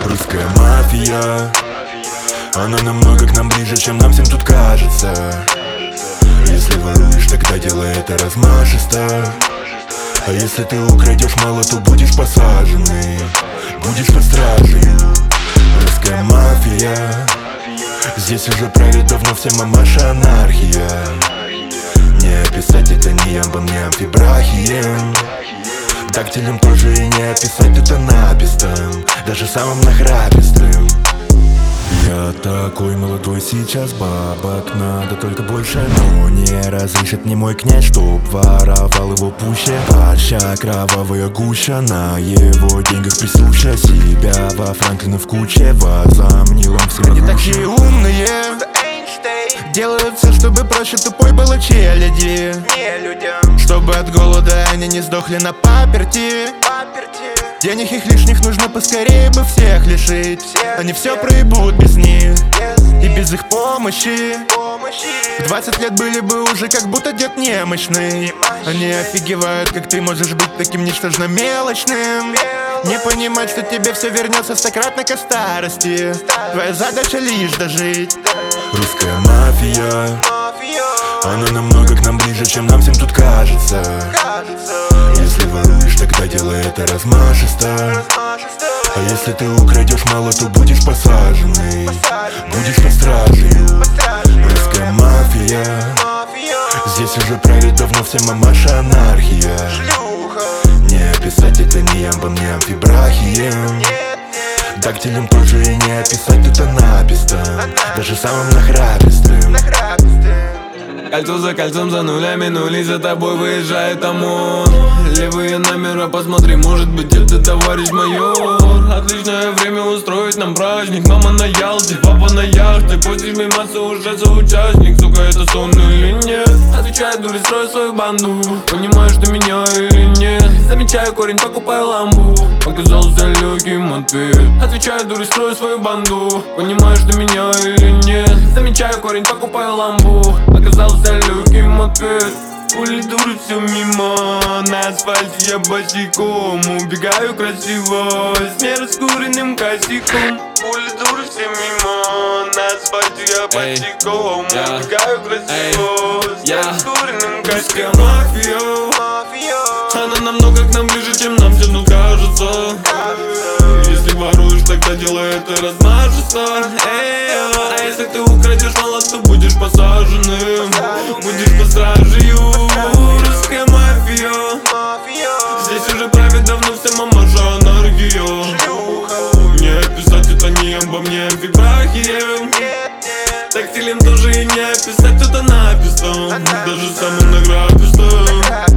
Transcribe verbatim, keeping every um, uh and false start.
Русская мафия, она намного к нам ближе, чем нам всем тут кажется. Если воруешь, тогда делай это размашисто. А если ты украдешь мало, то будешь посаженный, будешь под стражей. Русская мафия, здесь уже правит давно вся мамаша анархия. Не описать это ни ямбом, ни амфибрахием. Дактилем тоже и не описать это напистом, даже самым нахрапистым. Я такой молодой, сейчас бабок надо только больше. Но не разрешит мне мой князь, чтоб воровал его пуще. Паща кровавая гуща, на его деньгах присуща. Себя во Франклина в куче возомнил он всемогущий. Они такие умные, делают все, чтобы проще тупой было челяди. Чтобы от голода они не сдохли на паперти. Денег их лишних нужно поскорее бы всех лишить. Они все проебут без них и без их помощи. В двадцать лет были бы уже как будто дед немощный. Они офигевают, как ты можешь быть таким ничтожно мелочным. Не понимать, что тебе все вернется стократно ко старости. Твоя задача лишь дожить. Русская мафия, она намного к нам ближе, чем нам всем тут кажется. Если воруешь, тогда делай это размашисто. А если ты украдешь мало, то будешь посаженный, будешь под стражей. Русская мафия, здесь уже правит давно вся мамаша анархия. Не описать это ни ямбом, ни амфибрахием. Дактилем тоже и не описать это напистом, даже самым нахрапистым. Кольцо за кольцом, за нулями нули, за тобой выезжает ОМОН. Левые номера, посмотри, может быть это товарищ майор. Отличное время устроить нам праздник. Мама на Ялте, папа на яхте. Пусть миматься уже соучастник. Сука, это сон или нет? Отвечаю, дури, строю свою банду. Понимаю, что меня или нет. Замечаю корень, покупаю ламбу. Оказался легким ответ. Отвечаю, дури, строю свою банду. Понимаю, что меня или нет. Замечаю корень, покупаю ламбу. Оказался легким ответ. Пули дуры все мимо, на асфальте я босиком. Убегаю красиво, с нераскуренным косяком. Пули дуры все мимо, на асфальте я босиком. Убегаю красиво, с нераскуренным косяком. Мафия, она намного к нам ближе, чем нам все тут кажется. Если воруешь, тогда делай это размашисто. А если ты украдешь мало, то будешь посаженным, будешь под стражей. Русская мафия, здесь уже правит давно вся мамаша анархия. Не описать это ни ямбом, ни амфибрахием. Тактилем тоже и не описать это написано, даже самым награбистым.